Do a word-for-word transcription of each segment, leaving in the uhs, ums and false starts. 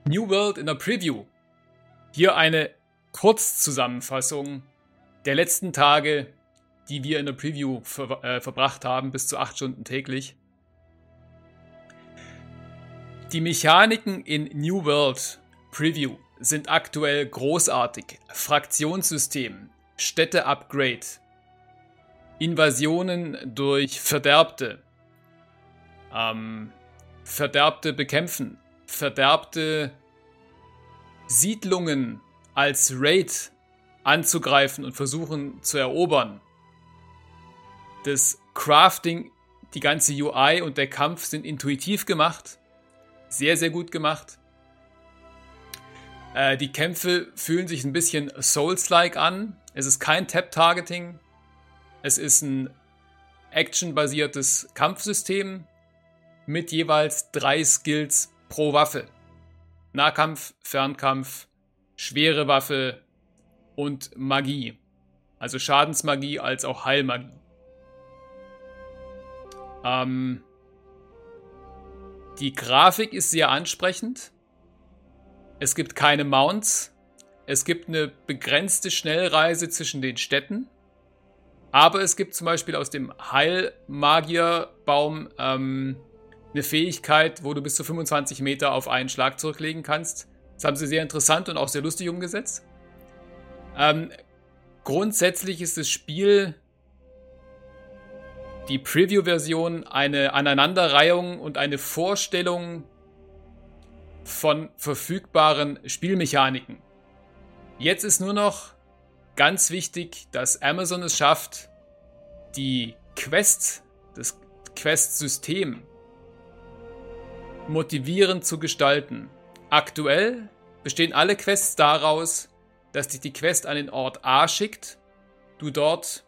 New World in der Preview. Hier eine Kurzzusammenfassung der letzten Tage, die wir in der Preview ver äh, verbracht haben, bis zu acht Stunden täglich. Die Mechaniken in New World Preview sind aktuell großartig. Fraktionssystem, Städte-Upgrade, Invasionen durch Verderbte, ähm, Verderbte bekämpfen, Verderbte Siedlungen als Raid anzugreifen und versuchen zu erobern. Das Crafting, die ganze U I und der Kampf sind intuitiv gemacht. Sehr, sehr gut gemacht. Äh, die Kämpfe fühlen sich ein bisschen Souls-like an. Es ist kein Tap-Targeting. Es ist ein actionbasiertes Kampfsystem mit jeweils drei Skills pro Waffe. Nahkampf, Fernkampf, schwere Waffe und Magie. Also Schadensmagie als auch Heilmagie. Ähm, die Grafik ist sehr ansprechend. Es gibt keine Mounts. Es gibt eine begrenzte Schnellreise zwischen den Städten. Aber es gibt zum Beispiel aus dem Heilmagierbaum ähm, eine Fähigkeit, wo du bis zu fünfundzwanzig Meter auf einen Schlag zurücklegen kannst. Das haben sie sehr interessant und auch sehr lustig umgesetzt. Ähm, grundsätzlich ist das Spiel, die Preview-Version, eine Aneinanderreihung und eine Vorstellung von verfügbaren Spielmechaniken. Jetzt ist nur noch ganz wichtig, dass Amazon es schafft, die Quest, das Quest-System motivierend zu gestalten. Aktuell bestehen alle Quests daraus, dass dich die Quest an den Ort A schickt, du dort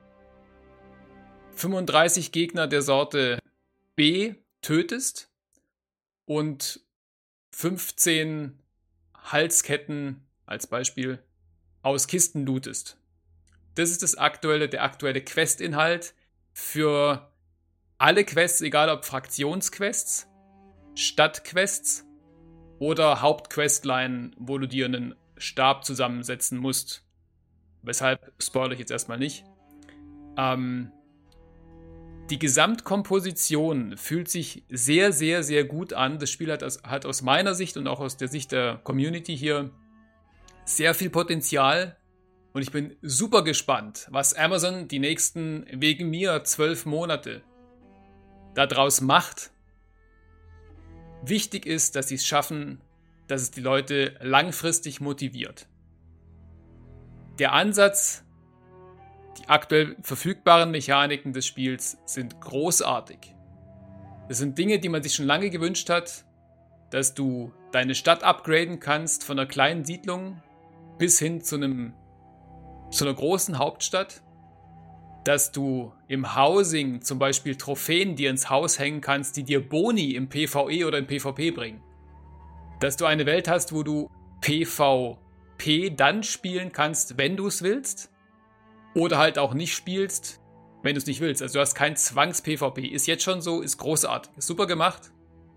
fünfunddreißig Gegner der Sorte B tötest und fünfzehn Halsketten als Beispiel aus Kisten lootest. Das ist das aktuelle, der aktuelle Quest-Inhalt für alle Quests, egal ob Fraktionsquests, Stadtquests oder Hauptquestline, wo du dir einen Stab zusammensetzen musst. Weshalb spoilere ich jetzt erstmal nicht. Ähm, die Gesamtkomposition fühlt sich sehr, sehr, sehr gut an. Das Spiel hat aus, hat aus meiner Sicht und auch aus der Sicht der Community hier sehr viel Potenzial. Und ich bin super gespannt, was Amazon die nächsten, wegen mir, zwölf Monate daraus macht. Wichtig ist, dass sie es schaffen, dass es die Leute langfristig motiviert. Der Ansatz, die aktuell verfügbaren Mechaniken des Spiels sind großartig. Das sind Dinge, die man sich schon lange gewünscht hat, dass du deine Stadt upgraden kannst von einer kleinen Siedlung bis hin zu, einem, zu einer großen Hauptstadt, dass du im Housing zum Beispiel Trophäen dir ins Haus hängen kannst, die dir Boni im PvE oder im PvP bringen. Dass du eine Welt hast, wo du PvP dann spielen kannst, wenn du es willst, oder halt auch nicht spielst, wenn du es nicht willst. Also du hast kein Zwangs-PvP. Ist jetzt schon so, ist großartig. Ist super gemacht.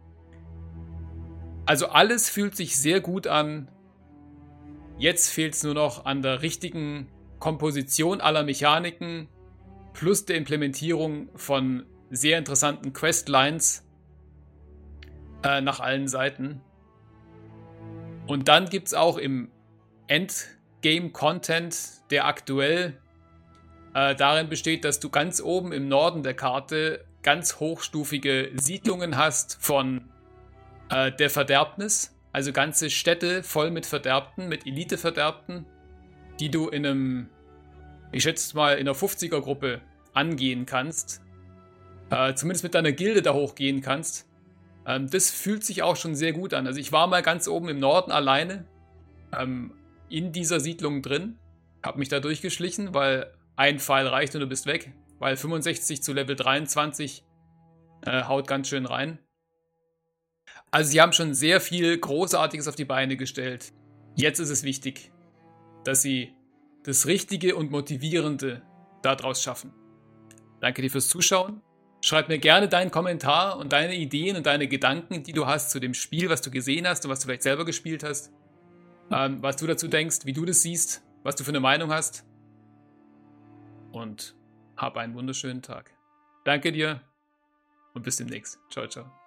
Also alles fühlt sich sehr gut an. Jetzt fehlt es nur noch an der richtigen Komposition aller Mechaniken plus der Implementierung von sehr interessanten Questlines äh, nach allen Seiten. Und dann gibt es auch im Endgame-Content, der aktuell äh, darin besteht, dass du ganz oben im Norden der Karte ganz hochstufige Siedlungen hast von äh, der Verderbnis. Also ganze Städte voll mit Verderbten, mit Elite-Verderbten, die du in einem, ich schätze mal, in einer fünfziger-Gruppe angehen kannst. Äh, zumindest mit deiner Gilde da hochgehen kannst. Ähm, das fühlt sich auch schon sehr gut an. Also ich war mal ganz oben im Norden alleine ähm, in dieser Siedlung drin. Hab mich da durchgeschlichen, weil ein Pfeil reicht und du bist weg. Weil fünfundsechzig zu Level dreiundzwanzig äh, haut ganz schön rein. Also sie haben schon sehr viel Großartiges auf die Beine gestellt. Jetzt ist es wichtig, dass sie das Richtige und Motivierende daraus schaffen. Danke dir fürs Zuschauen Schreib mir gerne deinen Kommentar und deine Ideen und deine Gedanken, die du hast zu dem Spiel, was du gesehen hast und was du vielleicht selber gespielt hast. Ähm, was du dazu denkst, wie du das siehst, was du für eine Meinung hast. Und hab einen wunderschönen Tag. Danke dir und bis demnächst. Ciao, ciao.